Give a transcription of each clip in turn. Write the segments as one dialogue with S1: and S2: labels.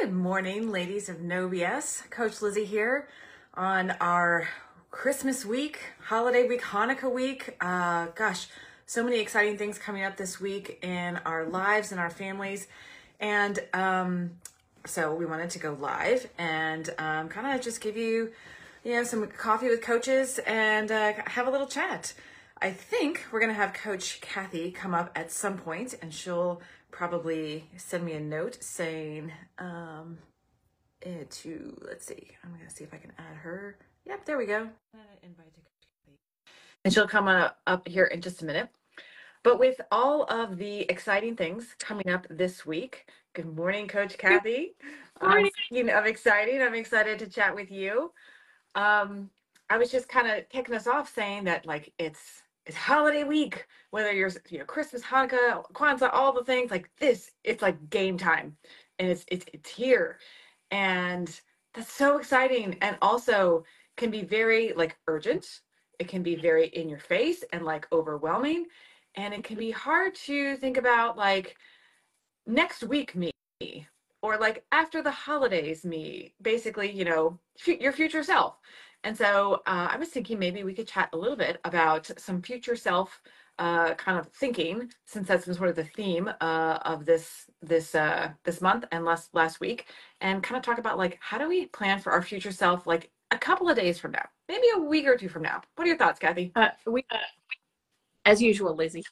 S1: Good morning, ladies of No BS. Coach Lizzie here on our Christmas week, holiday week, Hanukkah week. Gosh, so many exciting things coming up this week in our lives and our families. And so we wanted to go live and kind of just give you, some coffee with coaches and have a little chat. I think we're going to have Coach Kathy come up at some point, and she'll probably send me a note saying let's see, I'm going to see if I can add her. Yep, there we go. Invite to Coach Kathy. And she'll come up here in just a minute. But with all of the exciting things coming up this week, good morning, Coach Kathy. Speaking of exciting, I'm excited to chat with you. I was just kind of kicking us off saying that it's holiday week, whether you're Christmas, Hanukkah, Kwanzaa, all the things like this, it's like game time, and it's here, and that's so exciting, and also can be very urgent. It can be very in your face and overwhelming, and it can be hard to think about next week me, or after the holidays me, basically, your future self. And so I was thinking maybe we could chat a little bit about some future self kind of thinking, since that's been sort of the theme of this month and last week, and kind of talk about how do we plan for our future self a couple of days from now, maybe a week or two from now. What are your thoughts, Kathy?
S2: As usual, Lizzie.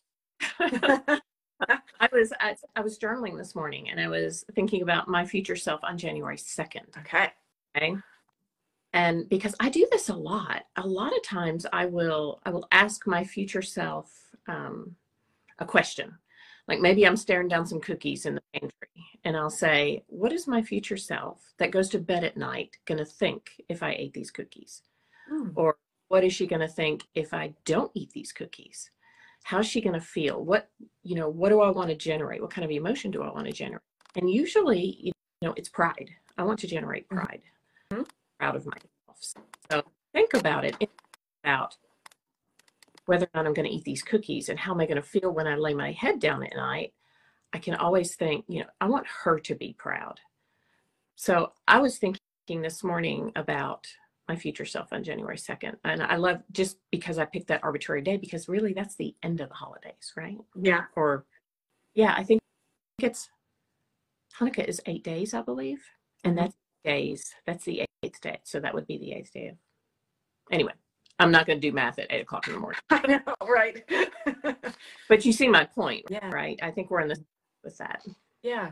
S2: I was journaling this morning, and I was thinking about my future self on January 2nd.
S1: Okay.
S2: And because I do this a lot of times I will ask my future self a question. Like maybe I'm staring down some cookies in the pantry, and I'll say, what is my future self that goes to bed at night going to think if I ate these cookies? Or what is she going to think if I don't eat these cookies? How's she going to feel? What do I want to generate? What kind of emotion do I want to generate? And usually, it's pride. I want to generate pride.
S1: Mm-hmm.
S2: Proud of myself. So think about it. It's about whether or not I'm going to eat these cookies and how am I going to feel when I lay my head down at night. I can always think, I want her to be proud. So I was thinking this morning about my future self on January 2nd. And I love, just because I picked that arbitrary day, because really that's the end of the holidays, right?
S1: Yeah.
S2: I think Hanukkah is 8 days, I believe. And that's the 8th day. So that would be the 8th day. Anyway, I'm not going to do math at 8 o'clock in the morning.
S1: I know, right?
S2: But you see my point,
S1: yeah.
S2: Right? I think we're in this with that.
S1: Yeah.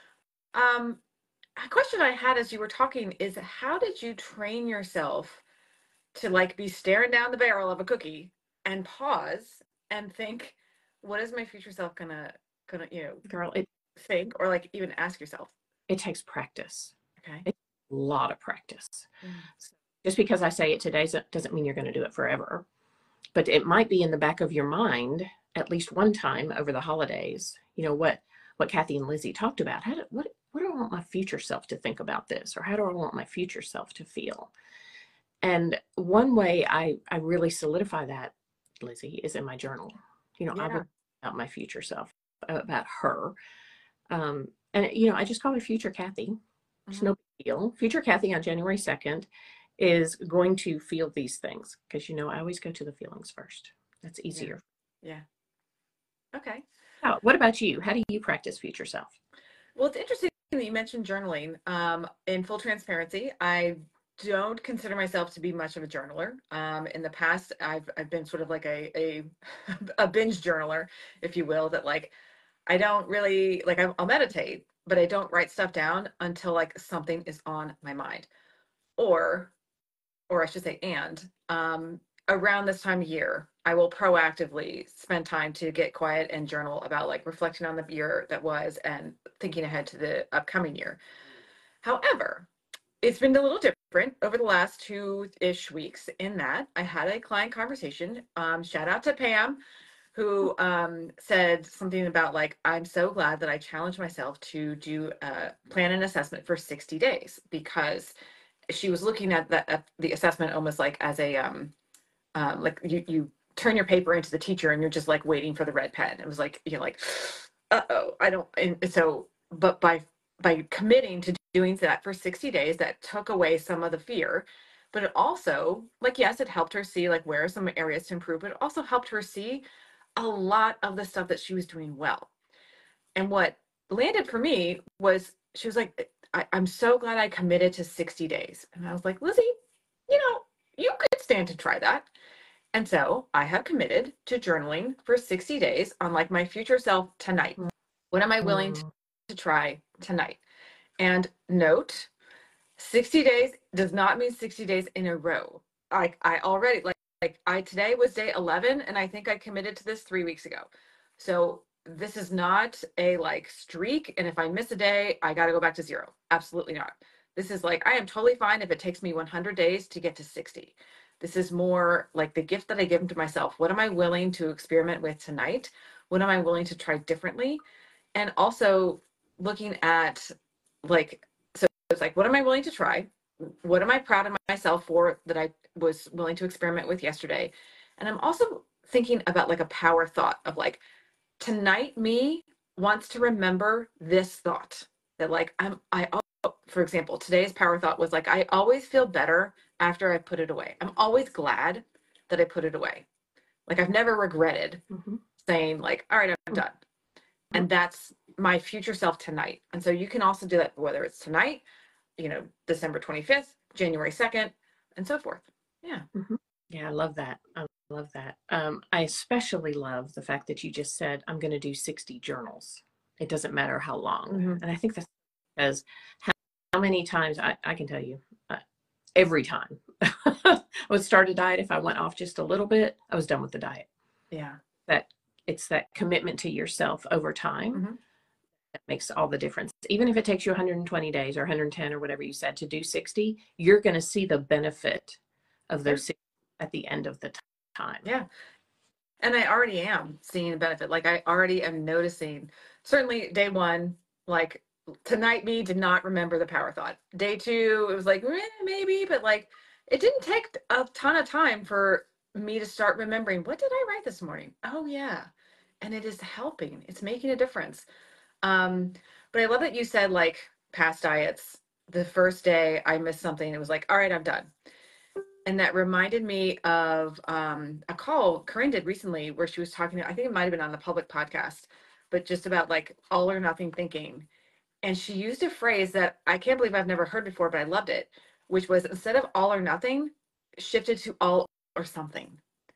S1: A question I had as you were talking is, how did you train yourself to be staring down the barrel of a cookie and pause and think, what is my future self gonna
S2: Girl,
S1: think, or even ask yourself?
S2: It takes practice.
S1: Okay.
S2: It's a lot of practice.
S1: Yeah.
S2: So just because I say it today doesn't mean you're going to do it forever. But it might be in the back of your mind at least one time over the holidays. What Kathy and Lizzie talked about. What do I want my future self to think about this? Or how do I want my future self to feel? And one way I really solidify that, Lizzie, is in my journal. I wrote about my future self, about her. And I just call her Future Kathy. It's no big deal. Future Kathy on January 2nd is going to feel these things, because I always go to the feelings first. That's easier.
S1: Yeah. Okay.
S2: What about you? How do you practice future self?
S1: Well, it's interesting that you mentioned journaling. In full transparency, I don't consider myself to be much of a journaler. In the past, I've been sort of a binge journaler, if you will, that I don't really I'll meditate, but I don't write stuff down until something is on my mind, or I should say, around this time of year, I will proactively spend time to get quiet and journal about reflecting on the year that was and thinking ahead to the upcoming year. However, it's been a little different over the last 2-ish weeks in that I had a client conversation. Shout out to Pam, who said something about I'm so glad that I challenged myself to do plan an assessment for 60 days, because she was looking at the assessment almost as a you turn your paper into the teacher and you're just waiting for the red pen. It was uh-oh, I don't. And so, but by committing to doing that for 60 days, that took away some of the fear. But it also, like, yes, it helped her see like where are some areas to improve, but it also helped her see a lot of the stuff that she was doing well. And what landed for me was she was like, I'm so glad I committed to 60 days. And I was like, Lizzie, you know, you could stand to try that. And so I have committed to journaling for 60 days on like my future self tonight. What am I willing to try tonight? And note, 60 days does not mean 60 days in a row. I already like I today was day 11 and I think I committed to this 3 weeks ago. So this is not a like streak and if I miss a day, I got to go back to zero. Absolutely not. This is like I am totally fine if it takes me 100 days to get to 60. This is more like the gift that I give to myself. What am I willing to experiment with tonight? What am I willing to try differently? And also looking at like it's like, what am I willing to try? What am I proud of myself for that I was willing to experiment with yesterday? And I'm also thinking about like a power thought of like, tonight me wants to remember this thought that like, for example, today's power thought was like, I always feel better after I put it away. I'm always glad that I put it away. Like I've never regretted saying like, all right, I'm done. And that's my future self tonight. And so you can also do that whether it's tonight, December 25th, January 2nd, and so forth. Yeah.
S2: Yeah, I love that. I love that. I especially love the fact that you just said, I'm going to do 60 journals. It doesn't matter how long. And I think that's because how many times I can tell you, every time I would start a diet, if I went off just a little bit, I was done with the diet.
S1: Yeah.
S2: That it's that commitment to yourself over time that makes all the difference. Even if it takes you 120 days or 110 or whatever you said to do 60, you're going to see the benefit of those 60 at the end of the time.
S1: Yeah. And I already am seeing the benefit. Like I already am noticing, certainly day one, like tonight me did not remember the power thought. Day two, it was like, maybe, but like it didn't take a ton of time for me to start remembering, what did I write this morning? Oh yeah. And it is helping. It's making a difference. But I love that you said like past diets, the first day I missed something, it was like, all right, I'm done. And that reminded me of a call Corinne did recently where she was talking, I think it might have been on the public podcast, but just about like all or nothing thinking. And she used a phrase that I can't believe I've never heard before, but I loved it, which was instead of all or nothing, shifted to all or something.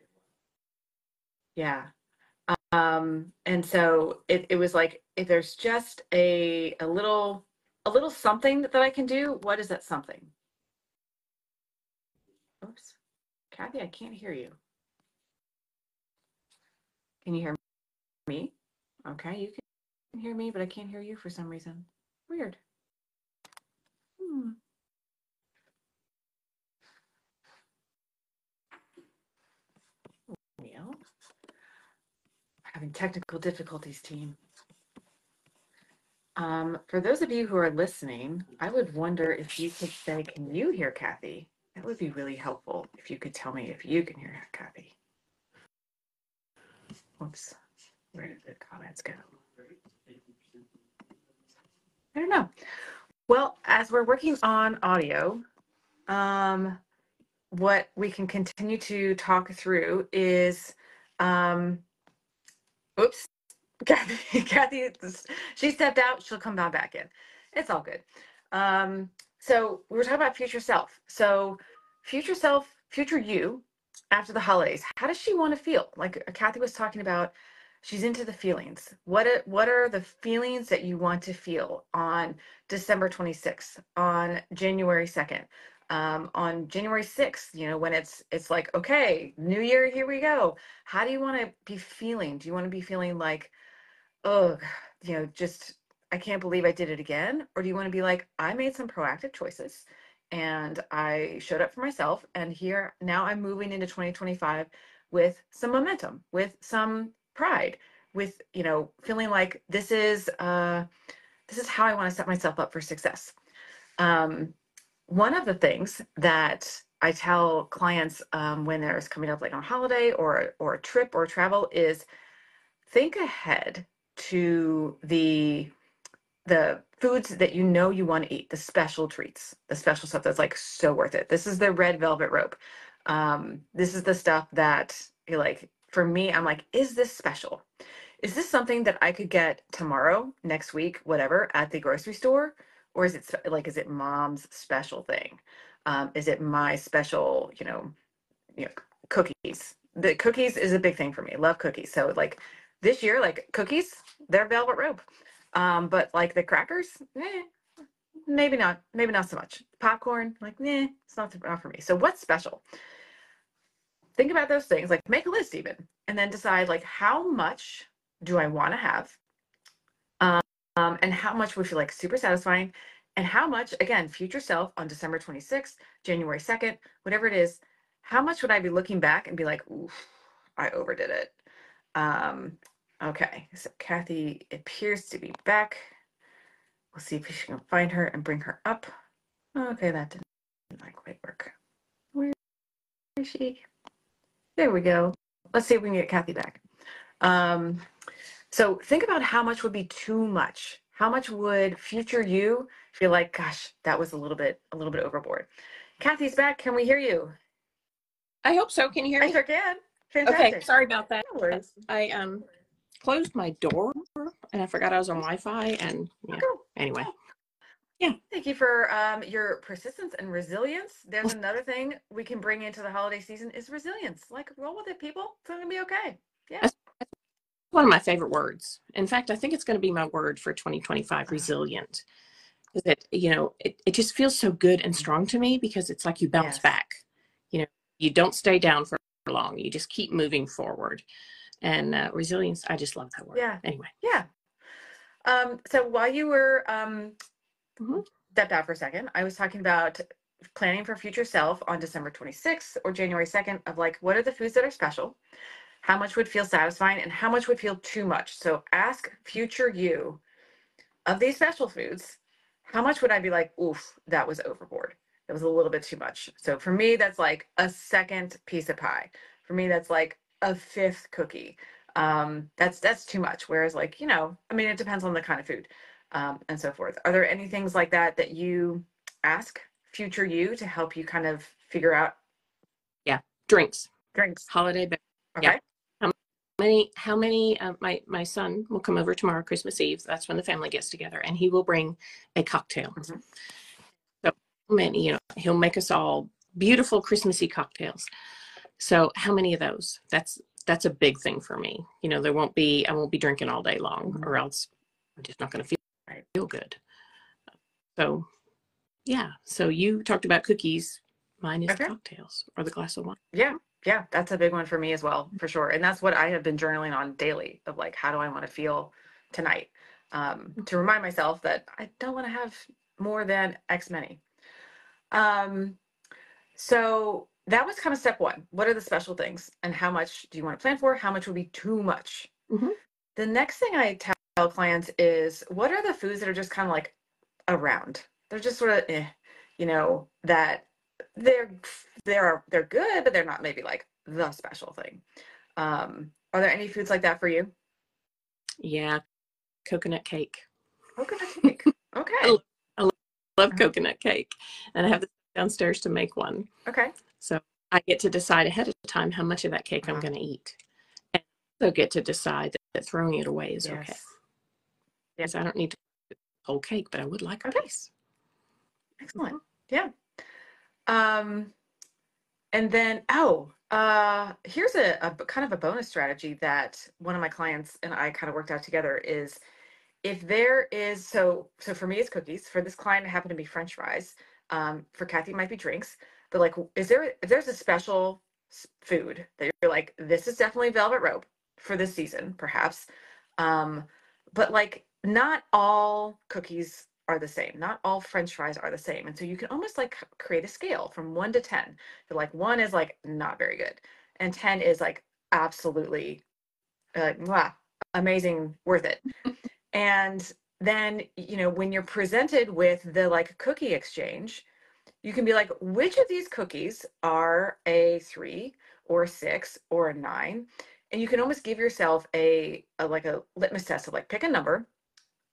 S1: Yeah. And so it was like, if there's just a little something that I can do, what is that something? Oops. Kathy, I can't hear you. Can you hear me? Okay, you can hear me, but I can't hear you for some reason. Weird. Well, having technical difficulties, team. For those of you who are listening, I would wonder if you could say, can you hear Kathy? That would be really helpful if you could tell me if you can hear Kathy. Oops, where did the comments go? I don't know. Well, as we're working on audio, what we can continue to talk through is, oops, Kathy, she stepped out. She'll come back in. It's all good. So we were talking about future self. So future self, future you, after the holidays, how does she want to feel? Like Kathy was talking about, she's into the feelings. What are the feelings that you want to feel on December 26th, on January 2nd, on January 6th, when it's like, okay, new year, here we go. How do you want to be feeling? Do you want to be feeling like, oh, just, I can't believe I did it again? Or do you want to be like, I made some proactive choices and I showed up for myself, and here now I'm moving into 2025 with some momentum, with some pride, with, feeling like this is how I want to set myself up for success. One of the things that I tell clients when there's coming up like on a holiday or a trip or travel is think ahead to the the foods that you know you want to eat, the special treats, the special stuff that's like so worth it. This is the red velvet rope. This is the stuff that you're like, for me, I'm like, is this special? Is this something that I could get tomorrow, next week, whatever, at the grocery store? Or is it like, is it mom's special thing? Is it my special, cookies? The cookies is a big thing for me. Love cookies. So like this year, like cookies, they're velvet rope. But like the crackers, maybe not so much. Popcorn, like, it's not for me. So what's special? Think about those things, like make a list even, and then decide like how much do I want to have, and how much would feel like super satisfying, and how much, again, future self on December 26th, January 2nd, whatever it is, how much would I be looking back and be like, oof, I overdid it. Okay, so Kathy appears to be back. We'll see if we can find her and bring her up. Okay, that didn't quite work. Where is she? There we go. Let's see if we can get Kathy back. So think about how much would be too much. How much would future you feel like, gosh, that was a little bit overboard. Kathy's back. Can we hear you?
S2: I hope so. Can you hear me?
S1: I sure can. Fantastic.
S2: Okay, sorry about that.
S1: No worries.
S2: I closed my door and I forgot I was on Wi-Fi, and anyway. Yeah.
S1: Thank you for your persistence and resilience. There's another thing we can bring into the holiday season is resilience. Like, roll with it, people. It's gonna be okay. Yeah.
S2: That's one of my favorite words. In fact, I think it's going to be my word for 2025, resilient. That, it just feels so good and strong to me, because it's like you bounce back. You don't stay down for long. You just keep moving forward. And resilience, I just love that word.
S1: Yeah.
S2: Anyway.
S1: Yeah. So while you were stepped out for a second, I was talking about planning for future self on December 26th or January 2nd of like, what are the foods that are special? How much would feel satisfying and how much would feel too much? So ask future you, of these special foods, how much would I be like, oof, that was overboard. That was a little bit too much. So for me, that's like a second piece of pie. For me, that's like a fifth cookie. That's too much. Whereas like, it depends on the kind of food, and so forth. Are there any things like that that you ask future you to help you kind of figure out?
S2: Yeah. Drinks.
S1: Holiday.
S2: Okay. Yeah. How many my son will come over tomorrow, Christmas Eve. That's when the family gets together, and he will bring a cocktail. So many, he'll make us all beautiful Christmassy cocktails. So how many of those? That's a big thing for me. I won't be drinking all day long, or else I'm just not going to feel good. So yeah. So you talked about cookies. Mine is cocktails or the glass of wine.
S1: Yeah, that's a big one for me as well, for sure. And that's what I have been journaling on daily, of like, how do I want to feel tonight? To remind myself that I don't want to have more than X many. So that was kind of step one. What are the special things and how much do you want to plan for? How much would be too much? The next thing I tell clients is, what are the foods that are just kind of like around? They're just sort of, that they're good, but they're not maybe like the special thing. Are there any foods like that for you?
S2: Yeah. Coconut cake.
S1: Coconut cake. Okay.
S2: I love coconut cake, and I have the downstairs to make one.
S1: Okay.
S2: So I get to decide ahead of time how much of that cake I'm going to eat, and also get to decide that throwing it away is okay. Because I don't need to eat the whole cake, but I would like a piece.
S1: Excellent. Yeah. And then, here's a kind of a bonus strategy that one of my clients and I kind of worked out together is, if there is, so for me, it's cookies. For this client, it happened to be French fries. For Kathy, it might be drinks. But like, if there's a special food that you're like, this is definitely velvet rope for this season, perhaps. But like, not all cookies are the same. Not all French fries are the same. And so you can almost like create a scale from 1 to 10. So like 1 is like not very good, and 10 is like absolutely amazing, worth it. And then, when you're presented with the like cookie exchange, you can be like, which of these cookies are a 3 or a 6 or a 9? And you can almost give yourself a like a litmus test of like, pick a number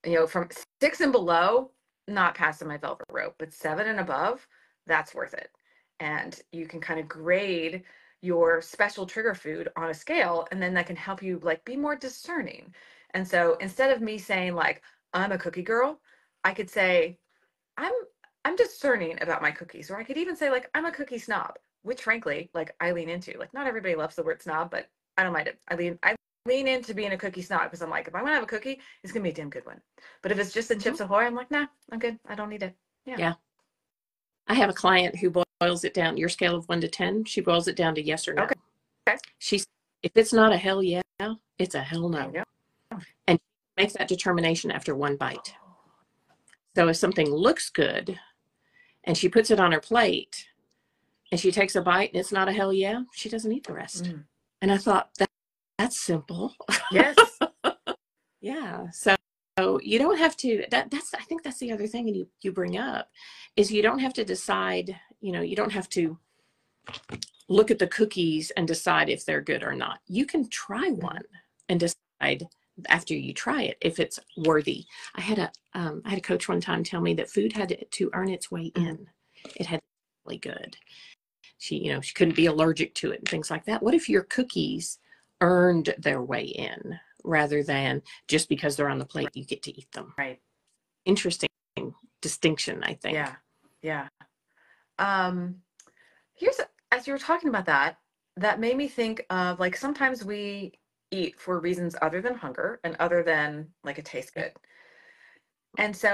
S1: From 6 and below, not passing my velvet rope, but 7 and above, that's worth it. And you can kind of grade your special trigger food on a scale, and then that can help you like be more discerning. And so instead of me saying like I'm a cookie girl, I could say I'm I'm discerning about my cookies, or I could even say like I'm a cookie snob, which frankly, like I lean into. Like not everybody loves the word snob, but I don't mind it. I lean into being a cookie snob because I'm like, if I'm gonna have a cookie, it's gonna be a damn good one. But if it's just the
S2: Mm-hmm.
S1: Chips Ahoy, I'm like, nah, I'm good. I don't need it. Yeah.
S2: Yeah. I have a client who boils it down, your scale of 1 to 10, she boils it down to yes or no.
S1: Okay. Okay.
S2: She's, if it's not a hell yeah, it's a hell
S1: There you
S2: no.
S1: go.
S2: And make that determination after one bite. So if something looks good and she puts it on her plate and she takes a bite and it's not a hell yeah, she doesn't eat the rest.
S1: Mm.
S2: And I thought that's simple.
S1: Yes.
S2: Yeah. So you don't have to, that's, I think that's the other thing you bring up is you don't have to decide, you don't have to look at the cookies and decide if they're good or not. You can try one and decide after you try it if it's worthy. I had a coach one time tell me that food had to earn its way in. It had to be really good. She couldn't be allergic to it and things like that. What if your cookies earned their way in rather than just because they're on the plate you get to eat them?
S1: Right.
S2: Interesting distinction, I think.
S1: Yeah. Yeah. As you were talking about that made me think of like sometimes we eat for reasons other than hunger and other than like it tastes good. And so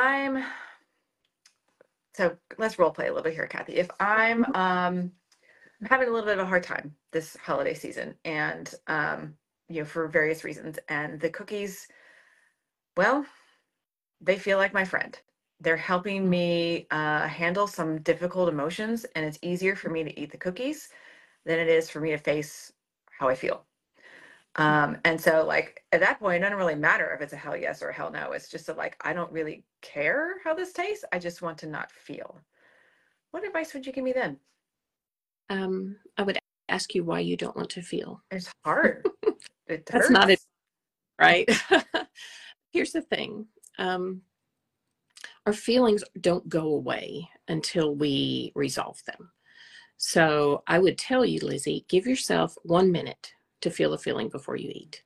S1: let's role play a little bit here, Kathy. If I'm having a little bit of a hard time this holiday season and for various reasons, and the cookies, well, they feel like my friend. They're helping me handle some difficult emotions, and it's easier for me to eat the cookies than it is for me to face how I feel. And so like at that point, it doesn't really matter if it's a hell yes or a hell no. It's just like, I don't really care how this tastes. I just want to not feel. What advice would you give me then?
S2: I would ask you why you don't want to feel.
S1: It's hard. It
S2: That's
S1: hurts.
S2: not it, right? Here's the thing. Our feelings don't go away until we resolve them. So I would tell you, Lizzie, give yourself 1 minute to feel a feeling before you eat.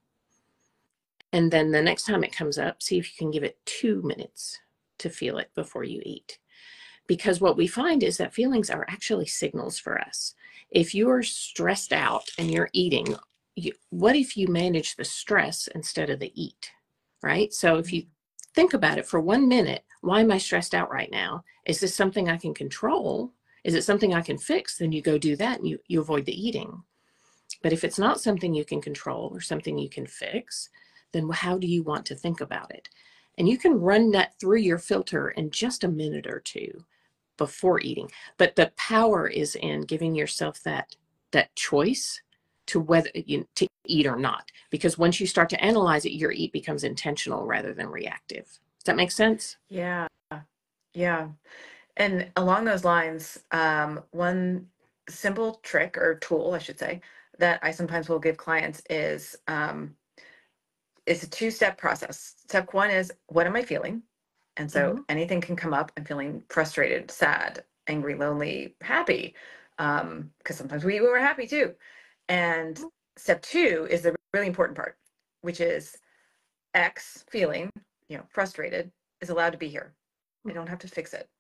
S2: And then the next time it comes up, see if you can give it 2 minutes to feel it before you eat. Because what we find is that feelings are actually signals for us. If you are stressed out and you're eating, what if you manage the stress instead of the eat, right? So if you think about it for 1 minute, why am I stressed out right now? Is this something I can control? Is it something I can fix? Then you go do that and you avoid the eating. But if it's not something you can control or something you can fix, then how do you want to think about it? And you can run that through your filter in just a minute or two before eating. But the power is in giving yourself that choice to whether to eat or not. Because once you start to analyze it, your eat becomes intentional rather than reactive. Does that make sense?
S1: Yeah. Yeah. And along those lines, one simple trick or tool, I should say, that I sometimes will give clients is it's a 2-step process. Step 1 is, what am I feeling? And so anything can come up. I'm feeling frustrated, sad, angry, lonely, happy. Because sometimes we were happy too. And step 2 is the really important part, which is X feeling, frustrated, is allowed to be here. I don't have to fix it.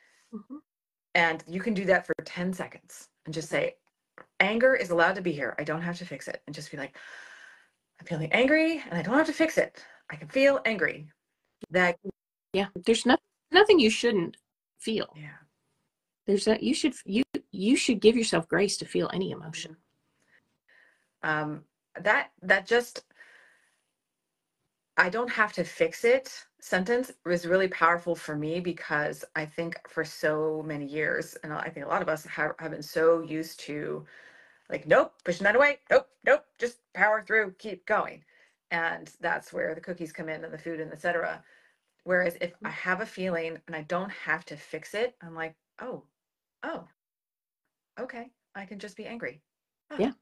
S1: And you can do that for 10 seconds and just say, anger is allowed to be here. I don't have to fix it. And just be like, I'm feeling angry and I don't have to fix it. I can feel angry.
S2: There's nothing you shouldn't feel.
S1: Yeah.
S2: There's you should give yourself grace to feel any emotion.
S1: That just, I don't have to fix it sentence was really powerful for me, because I think for so many years, and I think a lot of us have been so used to like, nope, pushing that away. Nope, just power through, keep going. And that's where the cookies come in and the food and etc. Whereas if I have a feeling and I don't have to fix it, I'm like, oh, okay, I can just be angry. Oh.
S2: Yeah.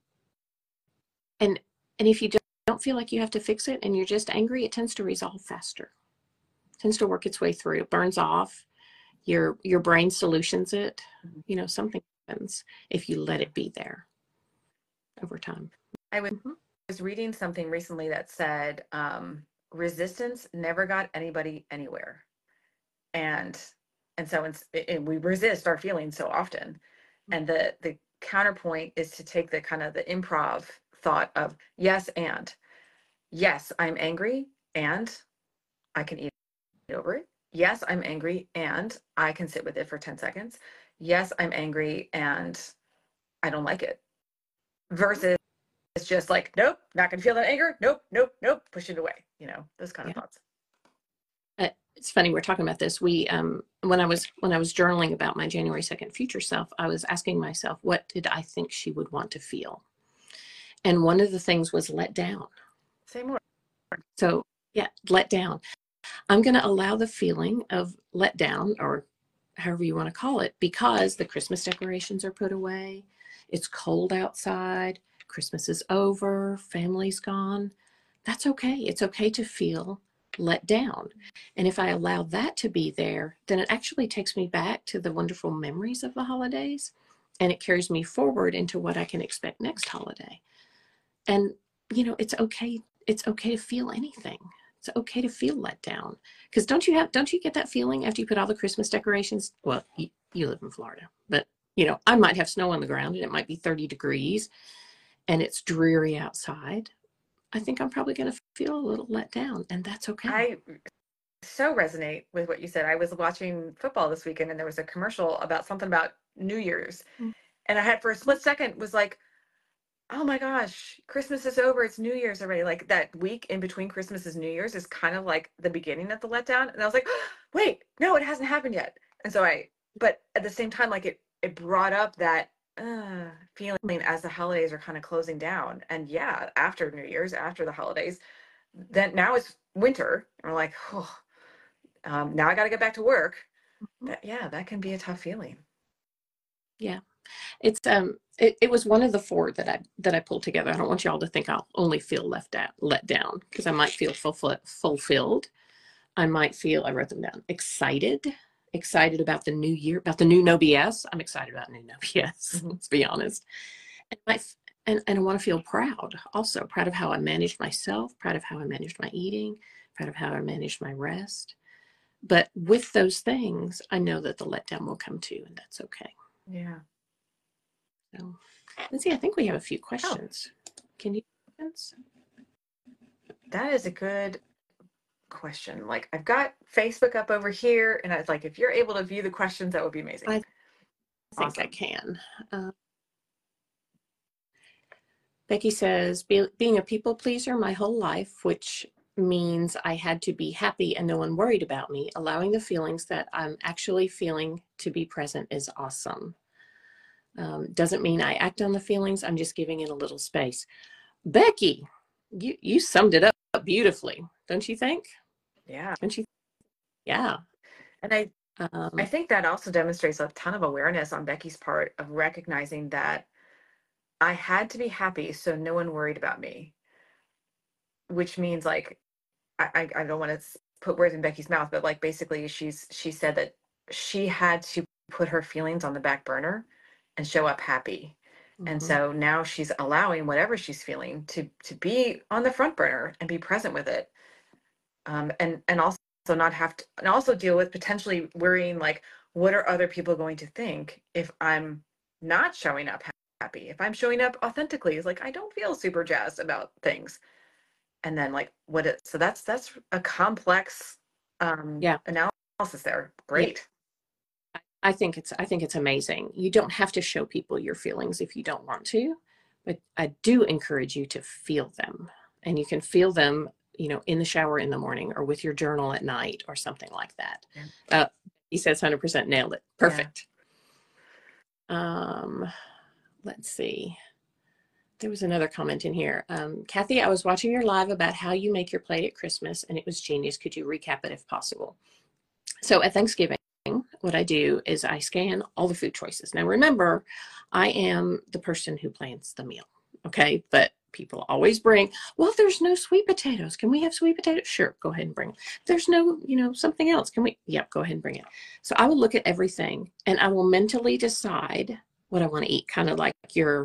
S2: And if you don't feel like you have to fix it and you're just angry, it tends to resolve faster. tends to work its way through. It burns off. Your brain solutions it. You know, something happens if you let it be there over time.
S1: I was reading something recently that said resistance never got anybody anywhere, and so we resist our feelings so often, and the counterpoint is to take the kind of the improv thought of yes, I'm angry and I can eat over it. Yes, I'm angry and I can sit with it for 10 seconds. Yes, I'm angry and I don't like it. Versus it's just like, nope, not gonna feel that anger. Nope, push it away. You know, those kind of thoughts.
S2: It's funny we're talking about this. We when I was journaling about my January 2nd future self, I was asking myself, what did I think she would want to feel? And one of the things was let down.
S1: Say more.
S2: So yeah, let down. I'm going to allow the feeling of let down, or however you want to call it, because the Christmas decorations are put away. It's cold outside. Christmas is over. Family's gone. That's okay. It's okay to feel let down. And if I allow that to be there, then it actually takes me back to the wonderful memories of the holidays, and it carries me forward into what I can expect next holiday. And, you know, it's okay. It's okay to feel anything. It's okay to feel let down. Because don't you get that feeling after you put all the Christmas decorations? Well, you live in Florida, but you know, I might have snow on the ground and it might be 30 degrees and it's dreary outside. I think I'm probably going to feel a little let down, and that's okay.
S1: I so resonate with what you said. I was watching football this weekend and there was a commercial about something about New Year's. And I had for a split second was like, oh my gosh, Christmas is over. It's New Year's already. Like that week in between Christmas and New Year's is kind of like the beginning of the letdown. And I was like, oh, wait, no, it hasn't happened yet. And so but at the same time, like it brought up that feeling as the holidays are kind of closing down. And yeah, after New Year's, after the holidays, then now it's winter. And we're like, oh, now I got to get back to work. That can be a tough feeling.
S2: Yeah. It's it was one of the four that I pulled together. I don't want y'all to think I'll only feel let down, because I might feel fulfilled. I might feel, I wrote them down, excited about the new year, about the new No BS. I'm excited about new No BS, let's be honest. And I want to feel proud, also proud of how I managed myself, proud of how I managed my eating, proud of how I managed my rest. But with those things, I know that the letdown will come too, and that's okay.
S1: Yeah.
S2: So let's see, I think we have a few questions. Can you answer?
S1: That is a good question. Like, I've got Facebook up over here, and I was like, if you're able to view the questions, that would be amazing.
S2: I think I can. Becky says, being a people pleaser my whole life, which means I had to be happy and no one worried about me, allowing the feelings that I'm actually feeling to be present is awesome. Doesn't mean I act on the feelings. I'm just giving it a little space. Becky, you summed it up beautifully, don't you think?
S1: Yeah.
S2: Don't you? Yeah.
S1: And I think that also demonstrates a ton of awareness on Becky's part of recognizing that I had to be happy so no one worried about me, which means like, I don't want to put words in Becky's mouth, but like basically she said that she had to put her feelings on the back burner and show up happy. And so now she's allowing whatever she's feeling to be on the front burner and be present with it. And also not have to, and also deal with potentially worrying, like, what are other people going to think if I'm not showing up happy? If I'm showing up authentically, it's like, I don't feel super jazzed about things. And then like so that's a complex analysis there. Great.
S2: Yeah. I think it's amazing. You don't have to show people your feelings if you don't want to, but I do encourage you to feel them, and you can feel them, you know, in the shower in the morning or with your journal at night or something like that. Yeah. He says 100% nailed it. Perfect. Yeah. Let's see. There was another comment in here. Kathy, I was watching your live about how you make your plate at Christmas, and it was genius. Could you recap it if possible? So at Thanksgiving, what I do is I scan all the food choices. Now, remember, I am the person who plans the meal, okay? But people always bring, well, if there's no sweet potatoes, can we have sweet potatoes? Sure, go ahead and bring them. If there's no, something else, can we? Yep, go ahead and bring it. So I will look at everything and I will mentally decide what I want to eat, kind of like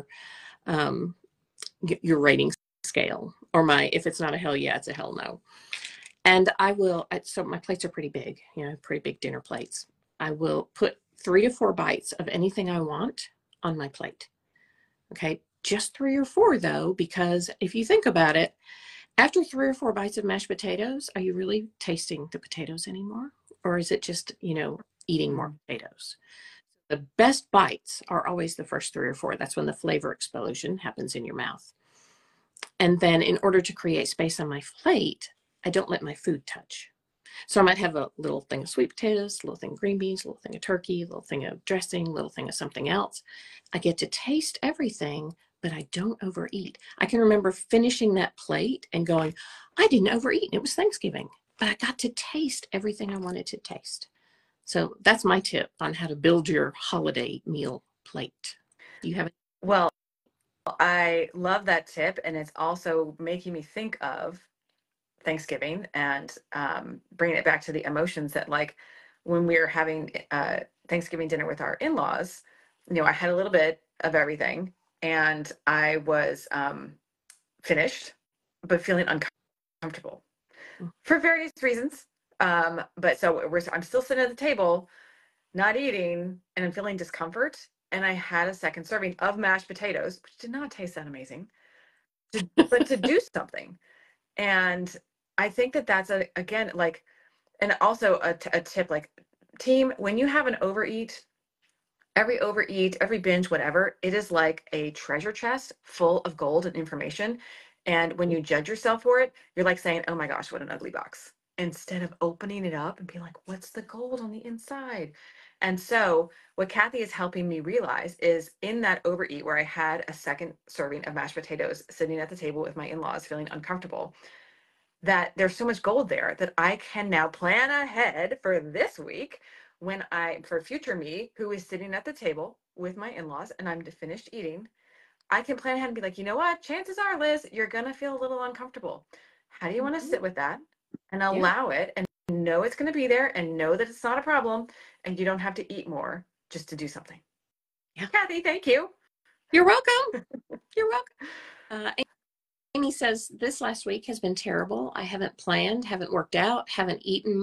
S2: um, your rating scale, or if it's not a hell yeah, it's a hell no. And so my plates are pretty big, pretty big dinner plates. I will put 3 to 4 bites of anything I want on my plate. Okay, just 3 or 4 though, because if you think about it, after 3 or 4 bites of mashed potatoes, are you really tasting the potatoes anymore? Or is it just, eating more potatoes? The best bites are always the first 3 or 4. That's when the flavor explosion happens in your mouth. And then in order to create space on my plate, I don't let my food touch. So I might have a little thing of sweet potatoes, a little thing of green beans, a little thing of turkey, a little thing of dressing, a little thing of something else. I get to taste everything, but I don't overeat. I can remember finishing that plate and going, I didn't overeat. It was Thanksgiving, but I got to taste everything I wanted to taste. So that's my tip on how to build your holiday meal plate. Do you have it?
S1: Well, I love that tip, and it's also making me think of Thanksgiving and bringing it back to the emotions that, like, when we were having Thanksgiving dinner with our in-laws, I had a little bit of everything, and I was finished, but feeling uncomfortable for various reasons. But so I'm still sitting at the table, not eating, and I'm feeling discomfort. And I had a second serving of mashed potatoes, which did not taste that amazing, but to do something. And I think that that's again, like, and also a tip, like, team, when you have an overeat, every binge, whatever, it is like a treasure chest full of gold and information. And when you judge yourself for it, you're like saying, oh my gosh, what an ugly box, instead of opening it up and being like, what's the gold on the inside? And so what Kathy is helping me realize is, in that overeat where I had a second serving of mashed potatoes sitting at the table with my in-laws feeling uncomfortable, that there's so much gold there that I can now plan ahead for this week, for future me who is sitting at the table with my in-laws and I'm finished eating. I can plan ahead and be like, you know what? Chances are, Liz, you're going to feel a little uncomfortable. How do you want to sit with that and allow it, and know it's going to be there, and know that it's not a problem, and you don't have to eat more just to do something?
S2: Yeah.
S1: Kathy, thank you.
S2: You're welcome. You're welcome. Amy says, this last week has been terrible. I haven't planned, haven't worked out, have eaten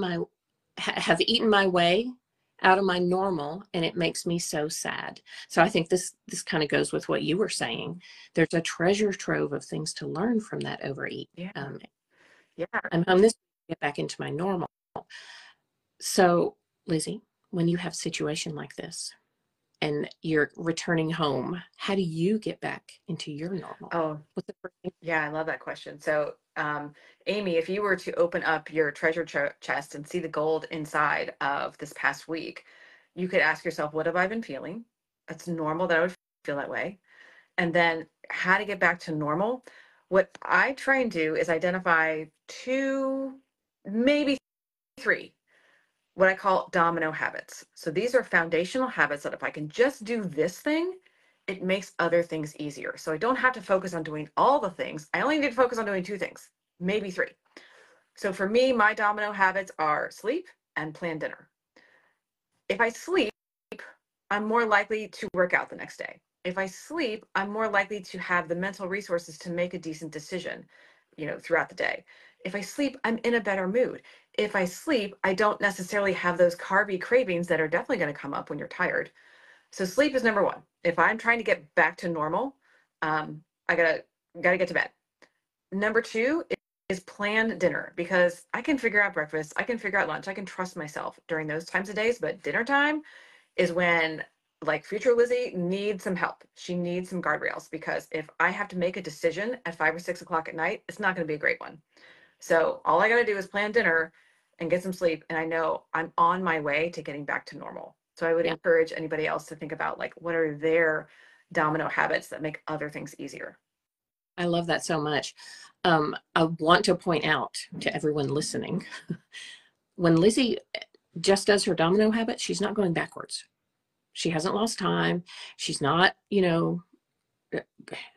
S2: my way out of my normal, and it makes me so sad. So I think this kind of goes with what you were saying. There's a treasure trove of things to learn from that overeat.
S1: Yeah.
S2: I'm home this week to get back into my normal. So, Lizzie, when you have a situation like this and you're returning home, how do you get back into your normal?
S1: Oh,
S2: What's the first thing?
S1: yeah, I love that question. So, Amy, if you were to open up your treasure chest and see the gold inside of this past week, you could ask yourself, what have I been feeling? That's normal that I would feel that way. And then how to get back to normal. What I try and do is identify 2, maybe 3, what I call domino habits. So these are foundational habits that if I can just do this thing, it makes other things easier. So I don't have to focus on doing all the things. I only need to focus on doing 2 things, maybe 3. So for me, my domino habits are sleep and plan dinner. If I sleep, I'm more likely to work out the next day. If I sleep, I'm more likely to have the mental resources to make a decent decision, throughout the day. If I sleep, I'm in a better mood. If I sleep, I don't necessarily have those carby cravings that are definitely going to come up when you're tired. So sleep is number 1. If I'm trying to get back to normal, I gotta get to bed. Number 2 is planned dinner, because I can figure out breakfast, I can figure out lunch, I can trust myself during those times of days, but dinner time is when, like, future Lizzie needs some help. She needs some guardrails, because if I have to make a decision at 5 or 6 o'clock at night, it's not going to be a great one. So all I got to do is plan dinner and get some sleep, and I know I'm on my way to getting back to normal. So I would encourage anybody else to think about, like, what are their domino habits that make other things easier.
S2: I love that so much. I want to point out to everyone listening, when Lizzie just does her domino habit, she's not going backwards. She hasn't lost time. She's not,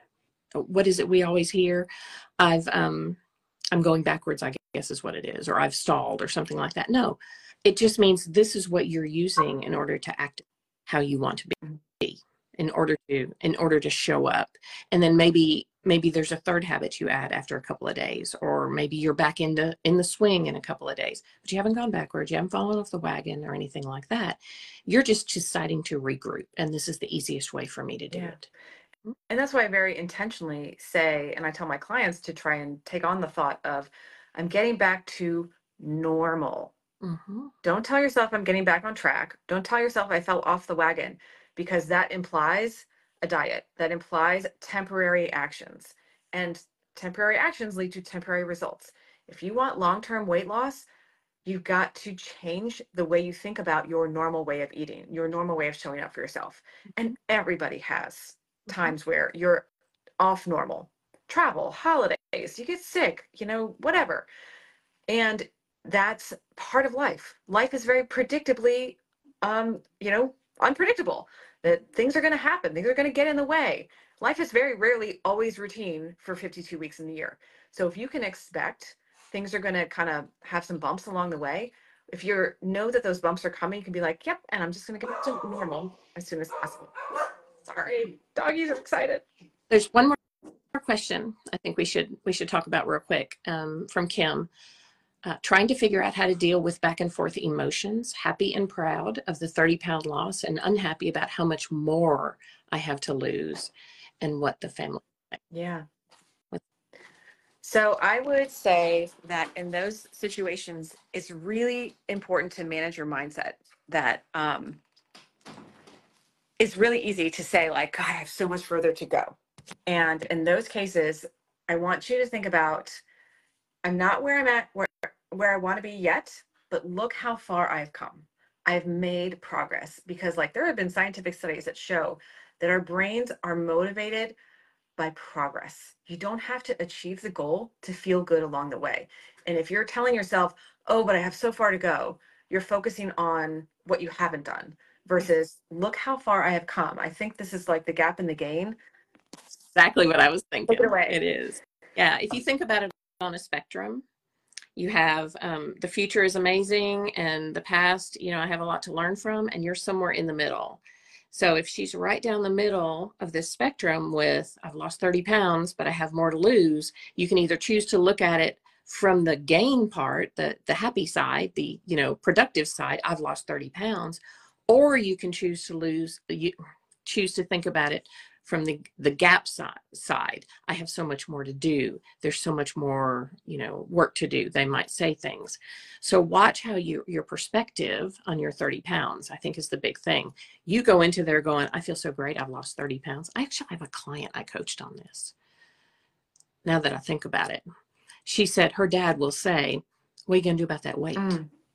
S2: what is it we always hear? I've I'm going backwards, I guess is what it is, or I've stalled or something like that. No, it just means this is what you're using in order to act how you want to be, in order to show up. And then maybe there's a third habit you add after a couple of days, or maybe you're back in the swing in a couple of days, but you haven't gone backwards, you haven't fallen off the wagon or anything like that. You're just deciding to regroup, and this is the easiest way for me to do it.
S1: And that's why I very intentionally say, and I tell my clients to try and take on the thought of, I'm getting back to normal.
S2: Mm-hmm.
S1: Don't tell yourself I'm getting back on track. Don't tell yourself I fell off the wagon, because that implies a diet. That implies temporary actions. And temporary actions lead to temporary results. If you want long-term weight loss, you've got to change the way you think about your normal way of eating, your normal way of showing up for yourself. And everybody has times where you're off normal. Travel, holidays, you get sick, whatever. And that's part of life. Life is very predictably, unpredictable. That things are going to happen. Things are going to get in the way. Life is very rarely always routine for 52 weeks in the year. So if you can expect things are going to kind of have some bumps along the way, if you know that those bumps are coming, you can be like, yep, and I'm just going to get back to normal as soon as possible. Sorry, doggies are excited.
S2: There's one more question I think we should talk about real quick, from Kim. Trying to figure out how to deal with back and forth emotions, happy and proud of the 30-pound loss, and unhappy about how much more I have to lose and what the family.
S1: Yeah. So I would say that in those situations, it's really important to manage your mindset. That it's really easy to say, like, God, I have so much further to go. And in those cases, I want you to think about, I'm not where I'm at, where I want to be yet, but look how far I've come. I've made progress, because like there have been scientific studies that show that our brains are motivated by progress. You don't have to achieve the goal to feel good along the way. And if you're telling yourself, oh, but I have so far to go, you're focusing on what you haven't done versus look how far I have come. I think this is like the gap in the gain.
S2: Exactly what I was thinking.
S1: Take it away.
S2: It is. Yeah. If you think about it on a spectrum, you have the future is amazing, and the past, I have a lot to learn from, and you're somewhere in the middle. So if she's right down the middle of this spectrum with, I've lost 30 pounds, but I have more to lose, you can either choose to look at it from the gain part, the happy side, the, productive side, I've lost 30 pounds, or you can choose to think about it from the gap side. I have so much more to do. There's so much more, work to do. They might say things. So watch how your perspective on your 30 pounds, I think, is the big thing. You go into there going, I feel so great. I've lost 30 pounds. I actually have a client I coached on this. Now that I think about it, she said her dad will say, what are you going to do about that weight?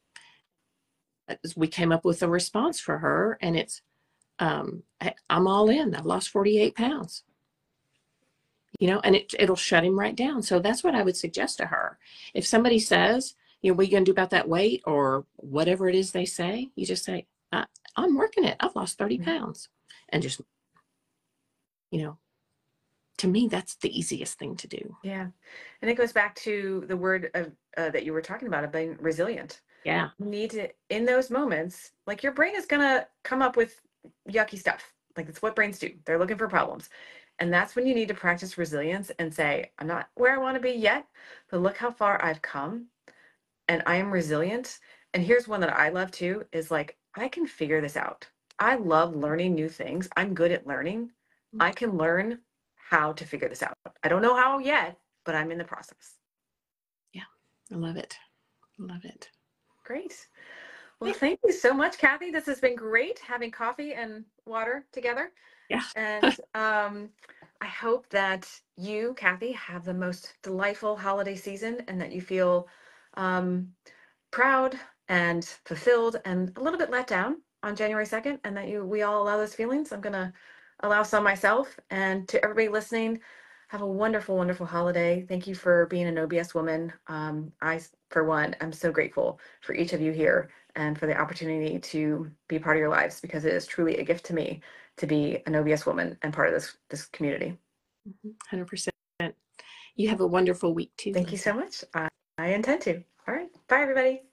S2: We came up with a response for her, and it's, I'm all in. I've lost 48 pounds, and it'll shut him right down. So that's what I would suggest to her. If somebody says, what are you going to do about that weight, or whatever it is they say, you just say, I'm working it. I've lost 30 pounds. And just, to me, that's the easiest thing to do.
S1: Yeah. And it goes back to the word of, that you were talking about being resilient.
S2: Yeah.
S1: You need to, in those moments, like your brain is going to come up with yucky stuff. Like that's what brains do. They're looking for problems. And that's when you need to practice resilience and say, I'm not where I want to be yet, but look how far I've come, and I am resilient. And here's one that I love too, is like, I can figure this out. I love learning new things. I'm good at learning. I can learn how to figure this out. I don't know how yet, but I'm in the process.
S2: Yeah. I love it. Love it.
S1: Great. Well, thank you so much, Kathy. This has been great having coffee and water together.
S2: Yeah.
S1: And I hope that you, Kathy, have the most delightful holiday season, and that you feel proud and fulfilled and a little bit let down on January 2nd, and that we all allow those feelings. I'm going to allow some myself. And to everybody listening, have a wonderful, wonderful holiday. Thank you for being an OBS woman. I, for one, am so grateful for each of you here and for the opportunity to be part of your lives, because it is truly a gift to me to be an OBS woman and part of this community.
S2: 100%. You have a wonderful week too.
S1: Thank you so much. I intend to. All right. Bye, everybody.